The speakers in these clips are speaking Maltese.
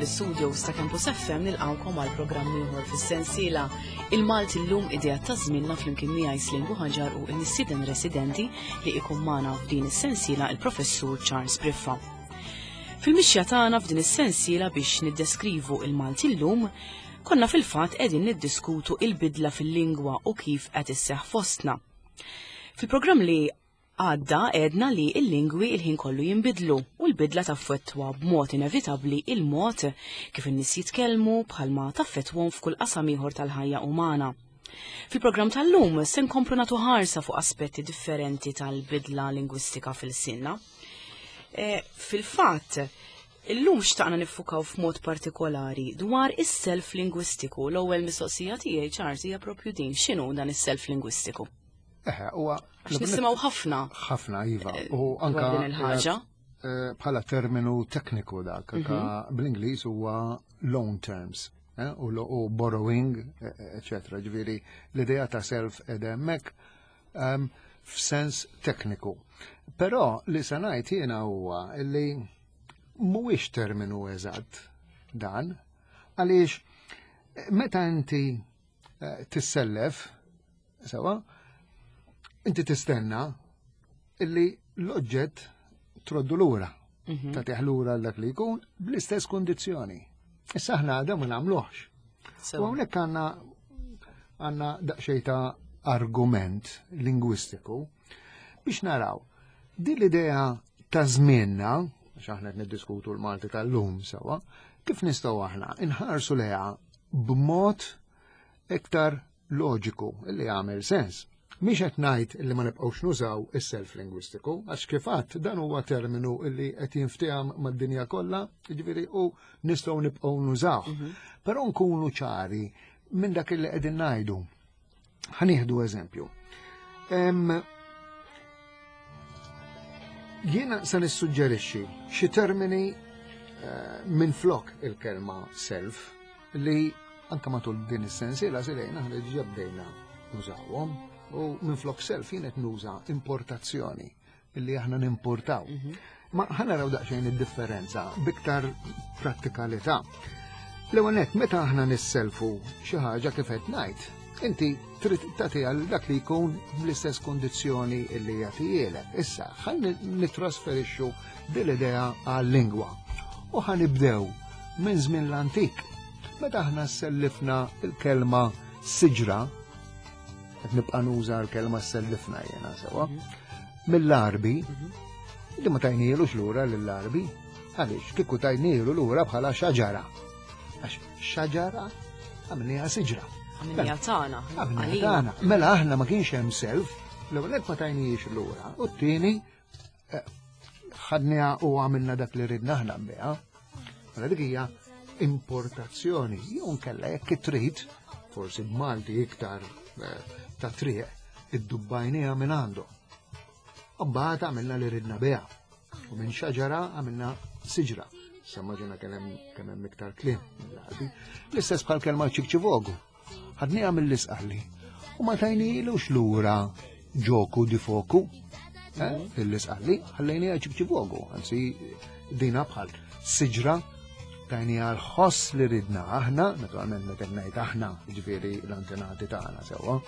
fl-studios ta' Campus FM nilqawkom għal programm ieħor fis-sensiela Il-Malti llum idea ta' żminna flimkien miegħi Slingu Ħaġar u n-nistieden residenti li jkun magħna f'din is-sensiela il-Professur Charles Briffa. Fil-mixja tagħna f'din is-sensiela biex niddeskrivu il-Malti llum konna fil-fatt qegħdin niddiskutu il-bidla fil-lingwa u kif qed isseħħ fostna. Fil-programm li għadda għedna li il-lingwi il-ħin kollu jinbidlu u l-bidla taffettwa b'mod inevitabbli il-mod kif in-nies jitkellmu bħalma taffettwhom f'kull qasam ieħor tal-ħajja umana. Fil-programm tal-lum se nkomplu nagħtu ħarsa fuq aspetti differenti tal-bidla lingwistika fil-sinna. Fil-fatt, illum xtaqna niffukaw f'mod partikolari dwar is-self lingwistiku. L-ewwel mistoqsija tiegħi Charles hija proprju din x'inhu dan is-self lingwistiku. Nisimaw ħafna. ħafna, iva. U anka din il-ħaġa. Bħala terminu tekniku dak, bl-Ingliż huwa loan terms, u borrowing, eccetera. Ġifieri l-idea ta' self ed hemmhekk f'sens tekniku. Però li se ngħid jiena huwa li mhuwiex terminu eżatt dan, għaliex meta inti tissellef sewa, inti tistenna illi l-oġġett troddu lura, tagħtih lura dak li jkun bl-istess kundizzjoni. Issa aħna għadha ma nagħmluhx. U hawnhekk għandna daqsxejn ta' argument lingwistiku biex naraw din l-idea ta' żmienna, għax aħna qed niddiskutu l-Malti tal-lum sewwa, kif nistgħu aħna inħarsu leha b'mod iktar loġiku illi jagħmel sens. Mhix qed ngħid illi ma nibqgħux nużaw is-self lingwistiku, għax kif għadd dan huwa terminu illi qed jinfteham mad-dinja kollha, jiġifieri u nistgħu nibqgħu nużaw. Però nkunu ċari minn dak illi qegħdin ngħidu. Ħanieħdu eżempju. Jiena se nissuġġerixxi xi termini minn flok il-kelma self li anke matul din is-sensiela silejna aħna diġà bdejna nużawhom. U minn flok self jien qed nuża importazzjoni illi aħna nimportaw. Ma ħanaraw daqsxejn id-differenza biktar prattikalità. L-ewwel nett meta aħna nisselfu xi ħaġa kif qed ngħid, inti trid tagħti għal dak li jkun bl-istess kondizzjoni illi jagħtihilek. Issa ħan nittrasferixxu din l-idea għal-lingwa. U ħanibdew minn żmien l-antik. Meta aħna sellifna l-kelma siġra, qed nibqa' nuża l-kelma sellifna jiena sewwa. Mill-Arbi, li ma tajnielux lura lill-Arbi, għaliex kieku tajnielu lura bħala xaġara. Għax xaġara għamilniha siġra. Għamilniha tagħna. Għamilniha tagħna. Mela aħna ma kienx hemm self, l-ewwel qed ma tajniex lura, u t-tieni ħadniha u għamilna dak li ridna aħna biha. Mela dik hija importazzjoni. Jew nkella jekk trid, forsi b'Malti iktar ta' triq id-dubbajnija minn għandu. Mbagħad għamilna li ridna biha. U minn xaġara għamilna siġra. Sammaġina kemm hemm iktar kliem mill-Arbi. L-istess bħal kelma ċikċivogu. Ħadniha mill-isqalli. U ma tajnielux lura ġoku di foku. Il-isqalli ħallejniha ċikċivogu. Anzi dina bħal siġra tajniha l-ħoss li ridna aħna, naturalment meta ngħid aħna, ġifieri l-antenati tagħna sewwa.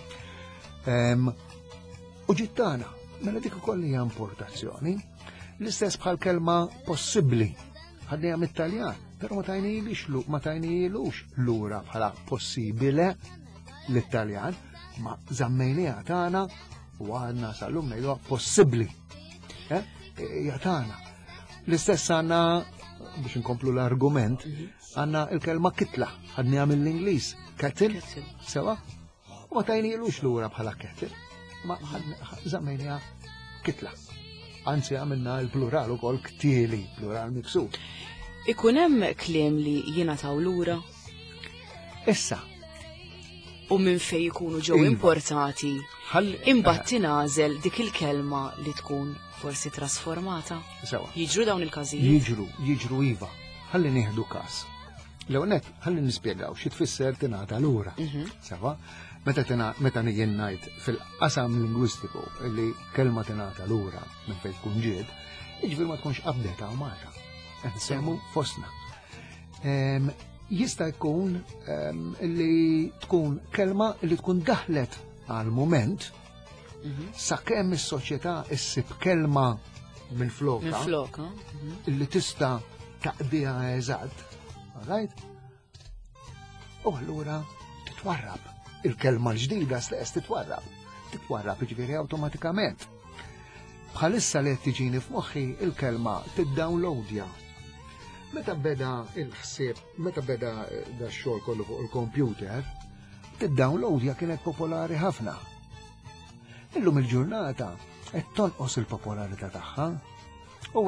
U ġittana, mela dik ukoll hija importazzjoni. L-istess bħal kelma possibbli. Ħadniha mit-Taljan, però ma tajnielux lura bħala possibile lit-Taljan, ma żammejniha tagħna u għadna sal-lum ngħiduha possibbli. Hija tagħna. L-istess għandna biex nkomplu l-argument, għandna l-kelma kitla, ħadniha mill-Ingliż, kettle, sewa, u ma tajnielux lura bħala kettle, ma żammejniha kitla. Anzi għamilna l-plural ukoll ktieli, plural miksur. Ikun hemm kliem li jingħataw lura? Issa. U minn fejn ikunu ġew importati, imbagħad tingħażel dik il-kelma li tkun forsi trasformata? Sewa. Jiġru dawn il-każijiet? Jiġru iva. Ħalli nieħdu każ. L-ewwel nett ħalli nispjegaw xi tfisser tingħata lura. Sewa. Meta jien ngħid fil-qasam lingwistiku li kelma tingħata lura minn fejn tkun ġiet, jiġifieri ma tkunx qabdeta u Malta. Qed nsemmu fostna. jista' jkun li tkun kelma li tkun daħlet għal moment sakemm is-soċjetà issib kelma minn floka illi tista' taqdiha eżatt, right? U allura titwarrab. Il-kelma l-ġdida stess titwarrab ġifieri awtomatikament. Bħalissa li qed tiġini f'moħħi il-kelma tiddownloadja. Meta beda il-ħsieb, meta beda dax-xogħol kollu fuq il-kompjuter, tiddownloadja kienet popolari ħafna. Illum il-ġurnata qed tonqos il-popolarità tagħha u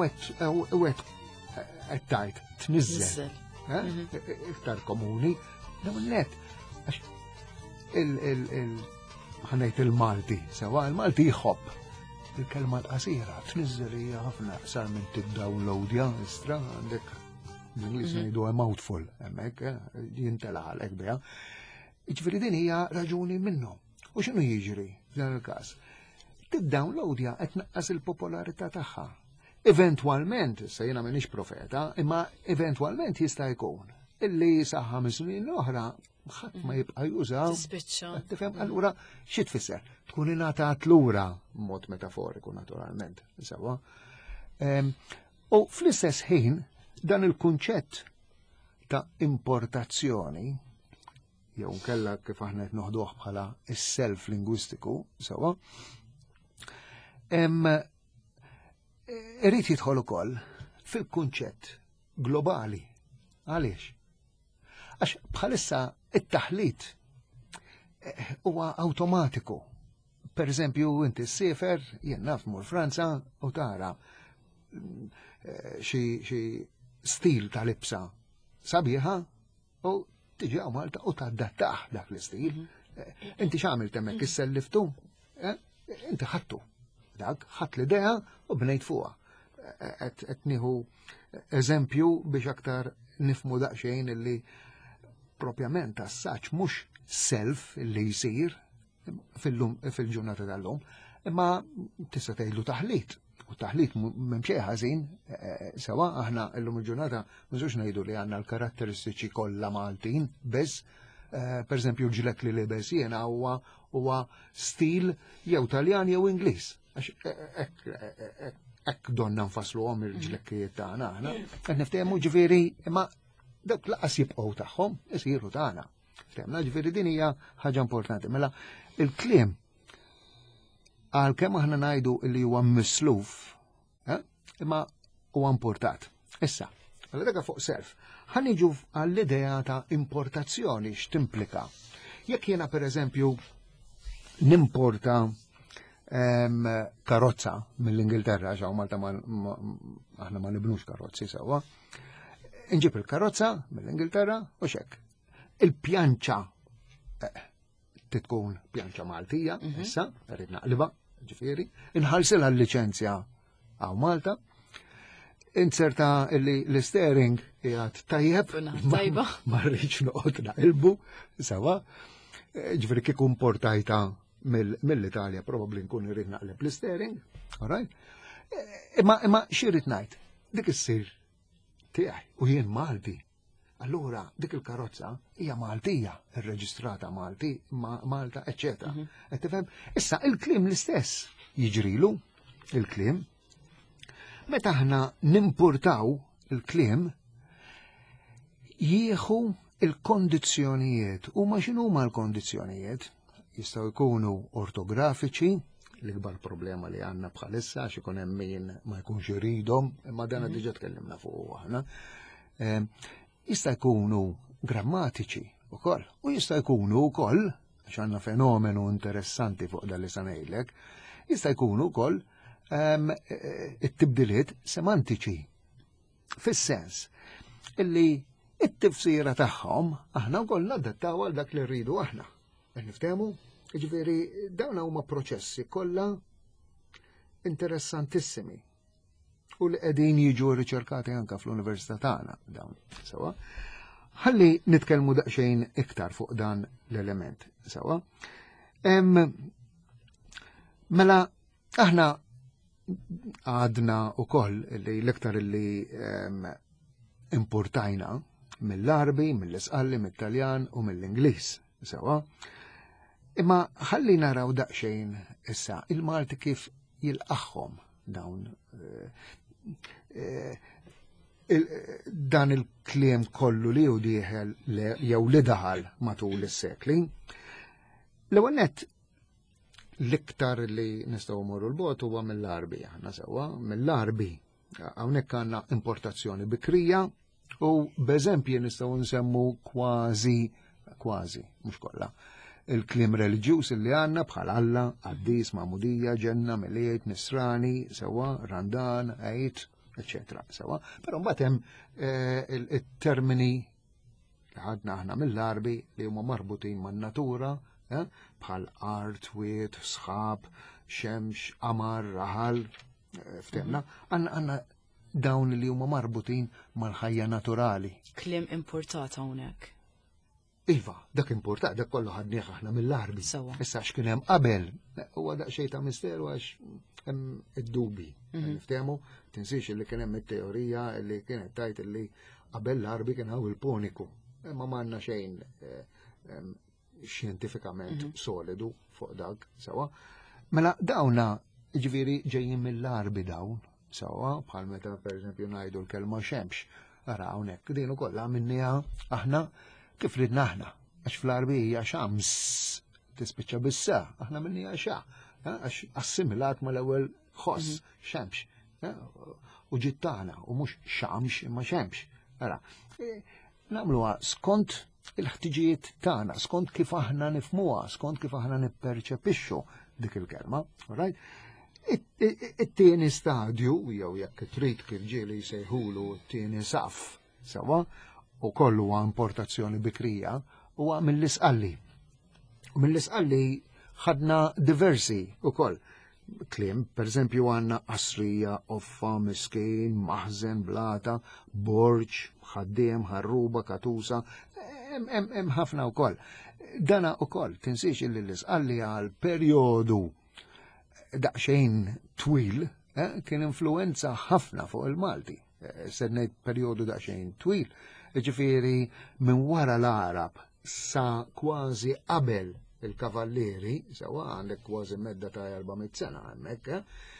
qed tajt tniżżel. Iktar komuni dawn net. Ħanejt il-Malti, sewa il-Malti jħobb. Il-kelma l-qasira tniżżel hija ħafna sar minn tiddownloadja istra għandek l-Ingliż ngħidu a mouthful hemmhekk jintela għalhekk biha. Jiġifieri din hija raġuni minnhom. U x'inhu jiġri f'dan il-każ? Tiddownloadja qed tnaqqas il-popolarità tagħha. Eventwalment, se jiena m'iniex profeta, imma eventwalment jista' jkun illi sa 5 snin oħra ħadd ma jibqa' jużaw. Tifhem allura xi tfisser? Tkun ingħatat lura b'mod metaforiku naturalment. Sewa. U fl-istess ħin dan il-kunċett ta' importazzjoni jew nkella kif aħna qed noħduh bħala is-self lingwistiku, sewa. Irid jidħol ukoll fil-kunċett globali. Għaliex? Għax bħalissa it-taħlit huwa awtomatiku. Per eżempju, inti s-sefer, jien naf mur Franza u tara xi stil ta' libsa sabiħa u tiġi għaw Malta u tadattaħ dak l-istil. Inti x'għamil temmek is-selliftu? Inti ħattu. Dak ħadd l-idea u bnejt fuqha. Qed nieħu eżempju biex aktar nifmu daqsxejn illi propjament assaġġ mhux self illi jsir fil-ġurnata tal-lum, imma tista' tgħidlu taħlit. U taħlit m'hemm xejn ħażin, sewa aħna llum il-ġurnata m'żux ngħidu li għandna l-karatteristiċi kollha Maltin, biss pereżempju l-ġilek li libes jiena huwa stil jew Taljan jew Ingliż. Hekk donna nfassluhom il-ġlekkijiet tagħna aħna, qed niftehmu ġifieri imma dak laqas jibqgħu tagħhom isiru tagħna. Ftemna ġifieri din hija ħaġa importanti. Mela il-kliem għalkemm aħna ngħidu li huwa misluf, imma huwa importat. Issa, mela dak fuq self. Ħaniġu għall-idea ta' importazzjoni x'timplika. Jekk jiena pereżempju nimporta karozza mill-Ingilterra, xaw Malta aħna ma nibnux karozzi sewa. Inġib il-karozza mill-Ingilterra u xek. Il-pjanċa titkun pjanċa Maltija, issa, rrid naqliba, ġifieri, inħallsilha l-liċenzja għaw Malta, inserta l-steering jgħat tajjeb, ma rridx noqgħod naqilbu, sewa, ġifieri kieku importajta mill-Italja probabli nkun irrid naqleb l-steering, alright? Imma x'irrid ngħid? Dik issir tiegħi u jien Malti. Allura dik il-karozza hija Maltija, irreġistrata Malta, eċċetera. Qed tifhem? Issa il-kliem l-istess jiġrilu, il-kliem. Meta aħna nimpurtaw il-kliem jieħu il-kondizzjonijiet. U ma x'inhuma l-kondizzjonijiet? Jistgħu jkunu ortografiċi, l-ikbar problema li għandna bħalissa għax ikun hemm min ma jkunx iridhom, imma dan diġà tkellimna fuq aħna. Jista' jkunu grammatiċi wkoll u jista' jkunu wkoll għax għandna fenomenu interessanti fuq dan li se ngħidlek, jista' jkunu wkoll it-tibdiliet semantiċi. Fis-sens illi it-tifsira tagħhom aħna wkoll nadattaw għal dak li rridu aħna. Niftehmu? Ġifieri dawn huma proċessi kollha interessantissimi u li qegħdin jiġu riċerkati anke fl-Università tagħna dawn. Sewa. Ħalli nitkellmu daqsxejn iktar fuq dan l-element. Sewa. Mela aħna għadna wkoll li l-iktar li importajna mill-Arbi, mill-Isqalli, mill-Taljan u mill-Ingliż. Sewa. Imma ħalli naraw daqsxejn issa il-Malti kif jilqaħħom dawn dan il-kliem kollu li u dieħel jew li daħal matul is-sekli. L-ewwel nett l-iktar li nistgħu mmorru l-bogħod huwa mill-Arbi aħna sewwa, mill-Arbi. Hawnhekk għandna importazzjoni bikrija u b'eżempji nistgħu nsemmu kważi mhux kollha. Il-kliem reliġjuż li għandna bħal Alla, Qaddis, Magħmudija, Ġenna, Miliet, Nisrani, sewwa, Randan, Eid, eccetera, sewa. Però mbagħad hemm it-termini li ħadna aħna mill-Arbi li huma marbutin man-natura, bħal art, wiet, sħab, xemx, qamar, raħal, ftemna, għandna dawn li huma marbutin mal-ħajja naturali. Kliem importat hawnhekk. Iva, dak importat, dak kollu ħadnieh aħna mill-Arbi. Issa x'kien hemm qabel, huwa daqsxejn ta' misteru għax hemm id-dubi. Niftehmu, tinsix li kien hemm it-teorija li kienet tajt li qabel l-Arbi kien hawn il-Puniku. Imma m'għandna xejn xjentifikament solidu fuq dak, sewa. Mela dawna ġifieri ġejjin mill-Arbi dawn, sewa, bħal meta pereżempju ngħidu l-kelma xemx. Ara hawnhekk din ukoll għamilniha aħna kif ridna aħna, għax fl-Arbi hija xams tispiċċa bis-sa, aħna minnija xa, għax assimilat mal-ewwel ħoss, xemx, u ġittana, u mhux xamx imma xemx. Ara, nagħmluha skont il-ħtiġijiet tagħna, skont kif aħna nifhmuha, skont kif aħna nipperċepixxu dik il-kelma, right? It-tieni stadju, jew jekk trid kif ġieli jsejħulu t-tieni saf, sewa, u kollu huwa importazzjoni bikrija huwa mill-Isqalli. U mill-Isqalli ħadna diversi ukoll kliem, pereżempju għandna qasrija, offa, miskin, maħżen, blata, borġ, ħaddiem, ħarruba, katusa, hemm ħafna wkoll. Dana wkoll tinsix li l-Isqalli għal perjodu daqsxejn twil kien influenza ħafna fuq il-Malti. Se ngħid perjodu daqsxejn twil. Ġifieri minn wara l-Arab sa kważi qabel il-kavallieri, sewa għandek kważi medda ta' 400 sena hemmhekk,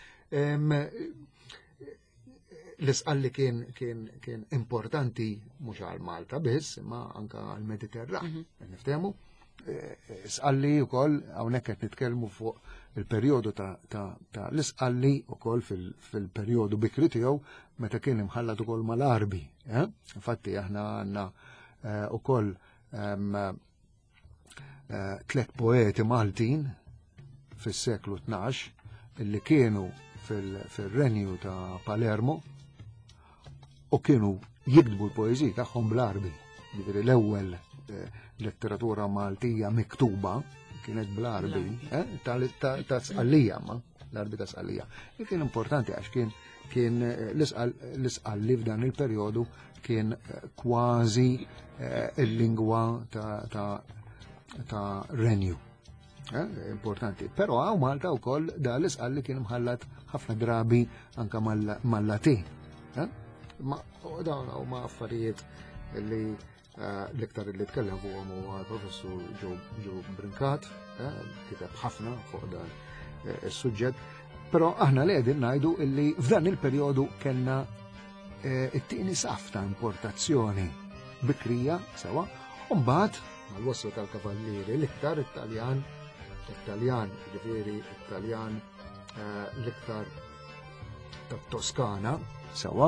l-Isqalli kien importanti mhux għal Malta biss, imma anke għal Mediterran. Niftehmu? Isqalli wkoll hawnhekk qed nitkellmu fuq il-perjodu ta' l-Isqalli wkoll fil-perjodu bikri tiegħu meta kien imħallat ukoll mal-Arbi. Infatti aħna għandna ukoll 3 poeti Maltin fis-seklu 12 illi kienu fil-renju ta' Palermo u kienu jikdbu l-poeżiji tagħhom bl-Arbi. Jiġifieri l-ewwel letteratura Maltija miktuba kienet bl-Arbi ta' Sqallija, ma l-Arbi ta' Sqallija. Kien importanti għax kien l-Isqalli f'dan il-perjodu kien kważi il-lingwa ta' renju. Importanti. Però għaw Malta wkoll da l-Isqalli kien mħallat ħafna drabi anke mal-Latin. Dawn huma affarijiet li l-iktar li tkellem fuqhom huwa l-professur Joe Brincat, kiteb ħafna fuq dan is-suġġett, però aħna li qegħdin ngħidu illi f'dan il-perjodu kellna it-tieni saf ta' importazzjoni bikrija sewa, u mbagħad mal-waslu tal-kavallieri l-iktar Italjan, ġifieri Italjan l-iktar tat-Toskana sewa,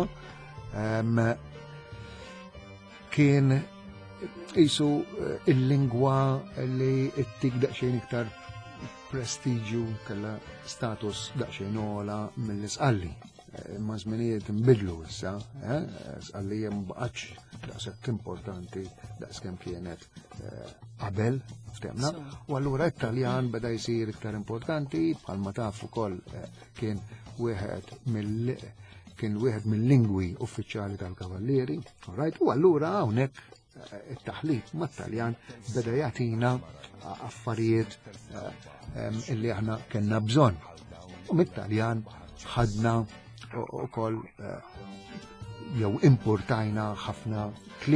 kien qisu il-lingwa li ttik daqsxejn iktar prestiġju kellha status daqsxejn ogħla mill-Isqalli. Ma żminijiet inbidlu issa, Isqallija mbaqgħetx daqshekk importanti daqskemm kienet qabel ftemna, u allura t-Taljan beda jsir iktar importanti bħalma taf ukoll kien wieħed mill-lingwi uffiċjali tal-kavallieri, u allura hawnhekk it-taħlit mat-Taljan beda jagħtina affarijiet illi aħna kellna bżonn. U mit-Taljan ħadna ukoll jew importajna ħafna kliem.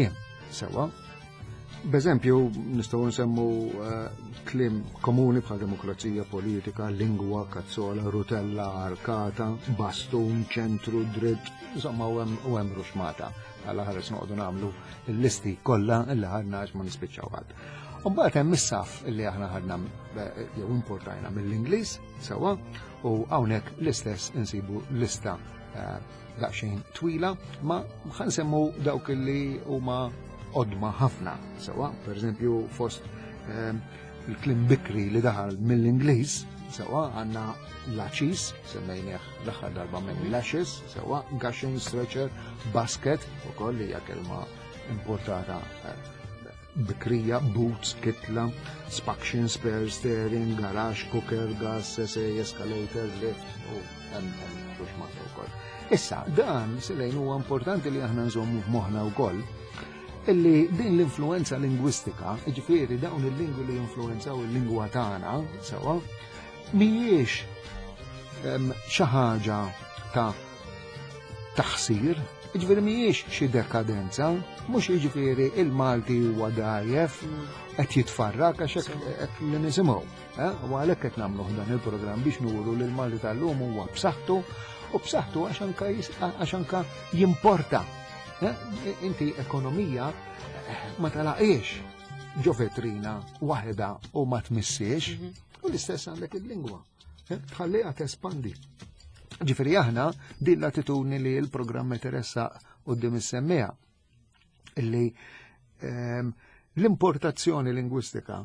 sewa. B'eżempju, nistgħu nsemmu kliem komuni bħal demokrazija politika, lingwa, kazzola, rutella, arkata, bastun, ċentru, dritt, insomma u hemm ruxmata. Għalla ħares noqogħdu nagħmlu l-listi kollha illi ħadna għax ma nispiċċaw ħadd. U mbagħad hemm is-saf illi aħna ħadna jew importajna mill-Ingliż sewa u hawnhekk l-istess insibu lista daqsxejn twila ma ħansemmu dawk illi huma qodma ħafna sewa, pereżempju fost il-klim bikri li daħal mill-Ingliż sewa għandna laċis, semmejnieh l-aħħar darba minn lashes, sewa gushing, stretcher, basket, ukoll hija kelma importata bikrija, boots, kitla, spaction, spare, steering, garage, cooker, gas, essay, escalator, lift, u hemm ruxmata wkoll. Issa, dan silejn huwa importanti li aħna nżommu f'moħħna wkoll illi din l-influenza lingwistika, ġifieri dawn il-lingwi li jinfluenzaw il-lingwa tagħna, sewa, mhijiex xi ħaġa ta' taħsir, ġifieri mhijiex xi dekadenza, mhux jiġifieri il-Malti huwa dajjef qed jitfarrak għax hekk li nisimgħu. U għalhekk qed nagħmlu dan il-programm biex nuru li l-Malti tal-lum huwa b'saħħtu u b'saħħtu għax anke jimporta. Inti ekonomija ma talaqiex ġo vetrina waħda u ma tmissiex u l-istess għandek il-lingwa. Tħalliha tespandi. Ġifieri aħna din l-attitudni li l-programm interessa quddiem is-semmija illi l-importazzjoni lingwistika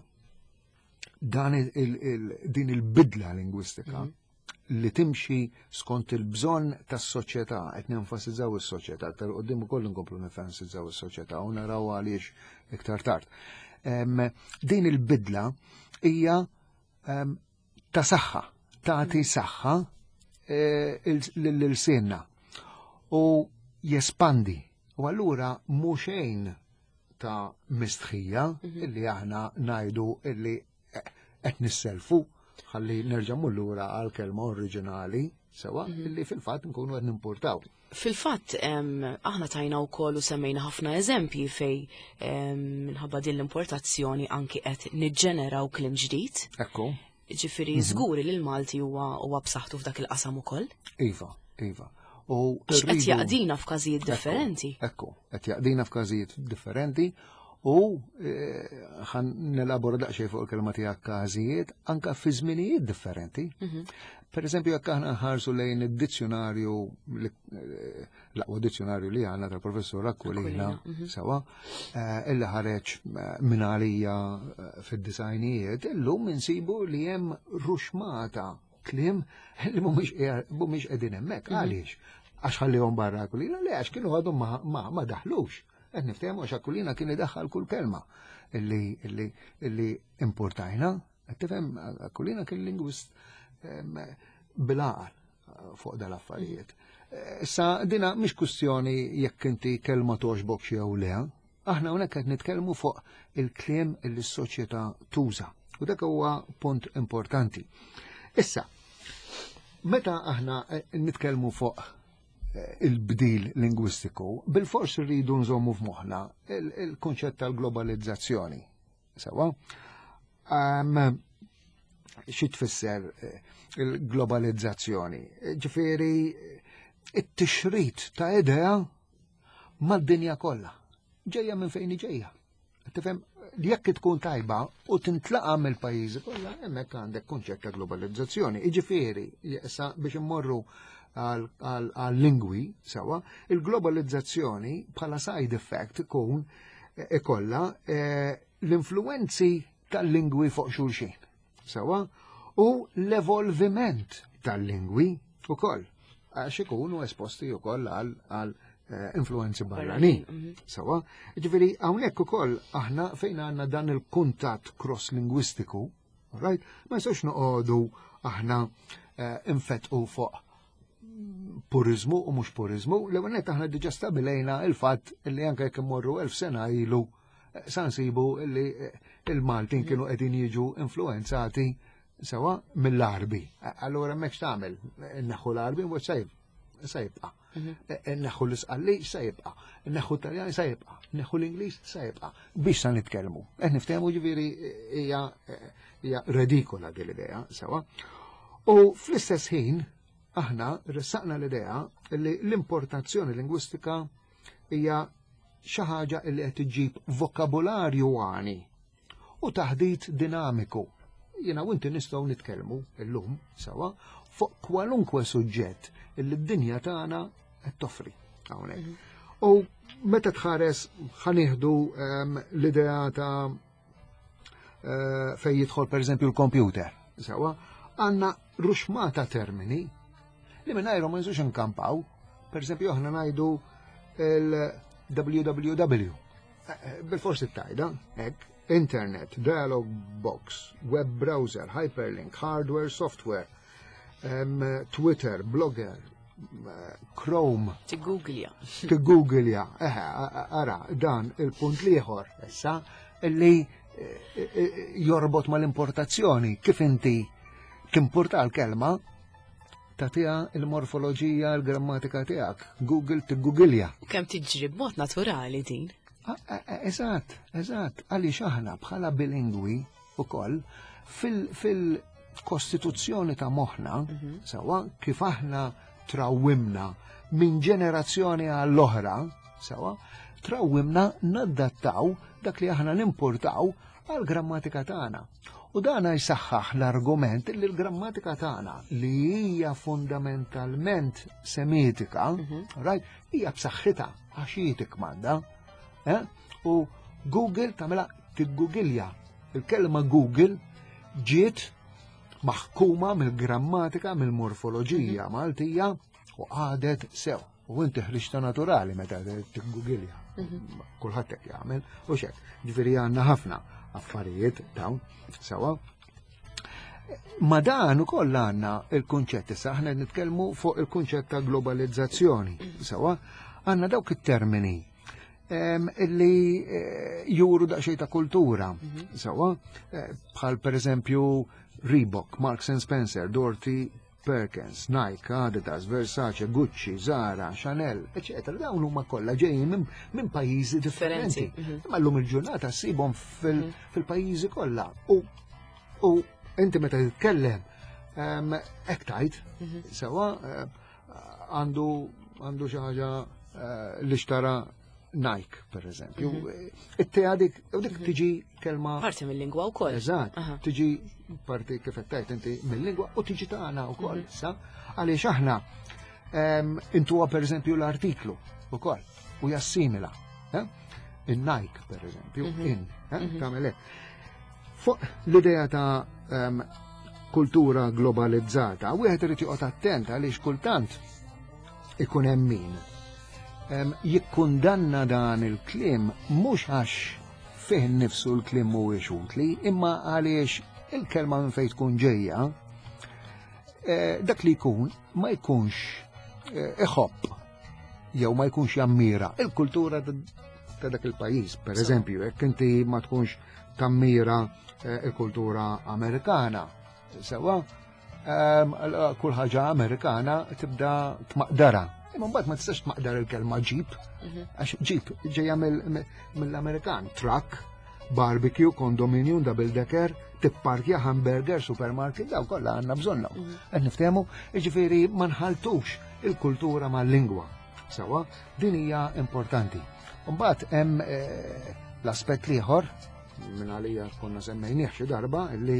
din il-bidla lingwistika li timxi skont il-bżonn tas-soċjetà, qed nenfasizzaw is-soċjetà, aktar qudiem ukoll inkomplu nenfasizzaw is-soċjetà u naraw għaliex iktar tard. Din il-bidla hija ta' saħħa, tagħti saħħa lil-sienna u jespandi. U allura mhux xejn ta' mistħija illi aħna ngħidu illi qed nisselfu ħalli nerġa' lura għal kelma oriġinali sewa illi fil-fatt nkunu qed nimportaw. Fil-fatt aħna tajna wkoll u semmejna ħafna eżempji fej minħabba din l-importazzjoni anki qed niġġeneraw kliem ġdid. Ekku. Ġifieri żguri li l-Malti huwa b'saħħtu f'dak il-qasam ukoll. Iva. Qed jaqdina f'każijiet differenti. Ekku, qed jaqdina f'każijiet differenti. U ħan nelabora daqsxejn fuq il-kelma tiegħek każijiet anke fi żminijiet differenti. Pereżempju jekk aħna nħarsu lejn id-dizzjonarju l-aqwa dizzjonarju li għandna tal-professur Aquilina sewa illi ħareġ minn għalija fid-disajnijiet, illum insibu li hemm ruxmata kliem li mhumiex qegħdin hemmhekk. Għaliex? Għax ħallihom barra Aquilina? Le għax kienu għadhom ma daħlux. Qed niftehmu għax Aquilina kien idaħħal kull kelma illi importajna. Qed tifhem Aquilina kien lingwist bil-għaqal fuq dal-affarijiet. Issa dina mhix kwistjoni jekk inti kelma togħġbok xi jew le. Aħna hawnhekk qed nitkellmu fuq il-kliem illi s-soċjetà tuża. U dak huwa punt importanti. Issa, meta aħna nitkellmu fuq il-bdil lingwistiku, bil-fors rridu nżommu f'moħħna il-konċett tal-globalizzazzjoni. Sewa? Xi tfisser il-globalizzazzjoni? Ġifieri it-tixrid ta' idea mad-dinja kollha. Ġejja minn fejn ġejja. Tifhem jekk tkun tajba u tintlaqa' mill-pajjiżi kollha hemmhekk għandek konċett ta' globalizzazzjoni. Jiġifieri issa biex immorru għal-lingwi, sewa, il-globalizzazzjoni bħala side effect ikun ikolla l-influenzi tal-lingwi fuq xulxin, sewa, u l-evolviment tal-lingwi ukoll, għax ikunu esposti ukoll għal influenzi barranin, sewa. Ġifieri hawnhekk ukoll aħna fejn għandna dan il-kuntatt cross-lingwistiku, right? Ma jistgħux noqogħdu aħna infettqu fuq purizmu u mhux purizmu, l-ewwel aħna diġà stabilejna il-fatt li anke jekk immorru 1000 sena ilu sa nsibu li il-Maltin kienu qegħdin jiġu influenzati sewa mill-Arbi. Allura hemmhekk x'tagħmel? Inneħħu l-Arbi mhux se jibqa'. neħu l-isqalli sa jibqa', neħu l-Taljan sa jibqa', neħu l-Ingliż sa jibqa' biex sa nitkellmu. Niftehmu ġifieri hija redikola din l-idea, sewa. U fl-istess ħin aħna ressaqna l-idea li l-importazzjoni lingwistika hija xi ħaġa li qed iġġib vokabularju għani u taħdit dinamiku. Jiena u inti nistgħu nitkellmu llum sewa fuq kwalunkwe suġġett illi d-dinja tagħna qed toffri hawnhekk. U meta tħares ħanieħdu l-idea ta' fejn jidħol pereżempju l-kompjuter, sewa, għandna ruxmata termini li mingħajrhom ma nżux inkampaw, pereżempju aħna ngħidu il-www. Bil-forsi tajda, hekk, Internet, Dialog Box, Web Browser, Hyperlink, Hardware, Software, Twitter, Blogger, Chrome. T-Googlja. Ara, dan il-punt liħor, issa, li jorbot mal-importazzjoni, kif inti timporta l-kelma, tatija il-morfoloġija, il-grammatika tijak, Google t-Googlja. Kem tiġri b'mod naturali din? Eżatt, għaliex aħna bħala bilingwi ukoll fil-kostituzzjoni ta' moħħna, sewa kif aħna trawwimna minn ġenerazzjoni għall-oħra, sewa, trawwimna naddattaw dak li aħna nimportaw għall-grammatika tagħna. U dana jsaħħaħ l-argument li l-grammatika tagħna li hija fundamentalment semitika, right, hija b'saħħitha għax hi tikmanda. U Google tamela t-Googlja. Il-kelma Google ġiet maħkuma mill-grammatika, mill-morfoloġija Maltija u għadet sew. U inti ħriġta naturali meta t-Googlja. Kulħadd hekk jagħmel u xek. Ġifieri għandna ħafna affarijiet dawn sewa. Ma dan ukoll għandna il-kunċett issa aħna nitkellmu fuq il-kunċett ta' globalizzazzjoni. Sewa għandna dawk it-termini illi juru daqxej ta' kultura. Sewa, bħal per eżempju Reebok, Marks and Spencer, Dorothy Perkins, Nike, Adidas, Versace, Gucci, Zara, Chanel, eccetera. Dawn huma kollha ġejjin minn pajjiżi differenti. Imma llum il-ġurnata ssibhom fil-pajjiżi kollha. U inti meta titkellem hekk tajt, sewa għandu xi ħaġa li xtara Nike, per eżempju. It-teja dik tiġi kelma. Parti mill-lingwa wkoll. Eżatt, tiġi parti kif qed inti mill-lingwa u tiġi tagħna wkoll. Sa għaliex aħna intuha per eżempju l-artiklu wkoll u jassimila. In-Nike, per eżempju, tagħmel hekk. Fuq l-idea ta' kultura globalizzata, wieħed irid joqgħod attent għaliex kultant ikun hemm min jikkundanna dan il-klim mhux għax fih nifsu l-klim mhuwiex utli, imma għaliex il-kelma minn fejn tkun ġejja dak li jkun ma jkunx iħobb jew ma jkunx jammira il-kultura ta' dak il-pajjiż. Per eżempju, jekk inti ma tkunx tammira il-kultura Amerikana, sewa kull ħaġa Amerikana tibda tmaqdara. Imma mbagħad ma tistax tmaqdar il-kelma ġip, għax ġip ġejja mill-Amerikan. Truck, barbecue, condominium, double decker, tipparkja, hamburger, supermarket, daw kollha għandna bżonna. Qed niftehmu, jiġifieri ma nħaltux il-kultura mal-lingwa. Sewa, din hija importanti. Mbagħad hemm l-aspett ieħor minn għalija konna semmejnieh xi darba li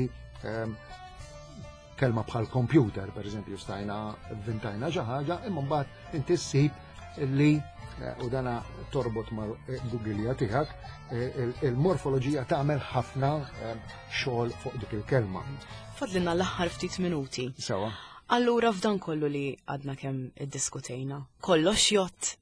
kelma bħal computer, per eżempju, stajna vintajna xi ħaġa, imma mbagħad inti ssib li u dana torbot ma' Googlja tiegħek il-morfoloġija tagħmel ħafna xogħol fuq dik il-kelma. Fadlilna l-aħħar ftit minuti. Sewa. Allura f'dan kollu li għadna kemm iddiskutejna, kollox jott?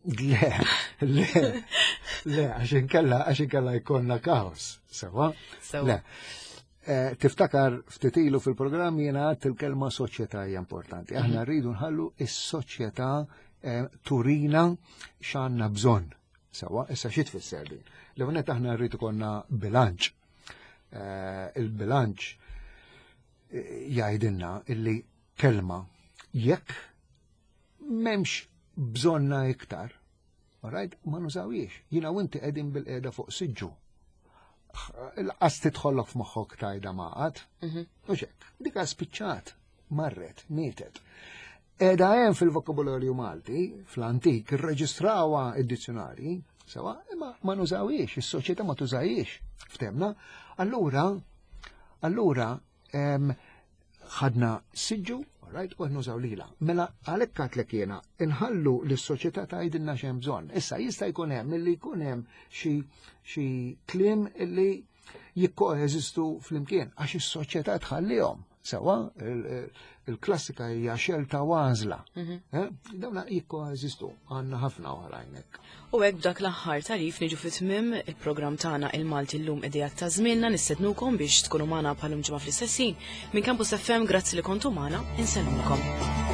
Le, għax inkella jkollna kaos. Sewa? Le. Tiftakar ftitilu fil-programm jiena għadt il-kelma soċjetà hija importanti. Aħna rridu nħallu is-soċjetà turina x'għandna bżonn. Sewa, issa xi tfisser din. L-ewwel aħna rridu konna bilanċ. Il-bilanċ jgħidilna illi kelma jekk m'hemmx bżonna iktar, alright, ma nużawiex. Jina u inti qegħdin bil-qiegħda fuq siġġu. Qas tidħollok f'moħħok tajda maqat, u xek, dika spiċċat, marret, mietet. Edha hemm fil-vokabularju Malti, fl-antik, irreġistrawa id-dizzjonarji, sewa, imma ma nużawiex, is-soċjetà ma tużajiex, ftemna. Allura, ħadna siġġu, right, u nużaw lila. Mela għalhekk għatlek jiena inħallu lis-soċjetà tgħidilna x'hemm bżonn. Issa jista' jkun hemm milli jkun hemm xi kliem illi jikkoeżistu flimkien għax is-soċjetà tħallihom. Sewa, il-klassika hija xelta għażla. Dawna jikkoeżistu għandna ħafna oħrajn hekk. U hekk b'dak l-aħħar tarif niġu fit-tmiem il-programm tagħna il-Malti llum idejat ta' żmielna nistednukom biex tkunu magħna bħalhom ġimgħa fl-istessin minn Campus FM, grazzi li kontu magħna, insellumkom.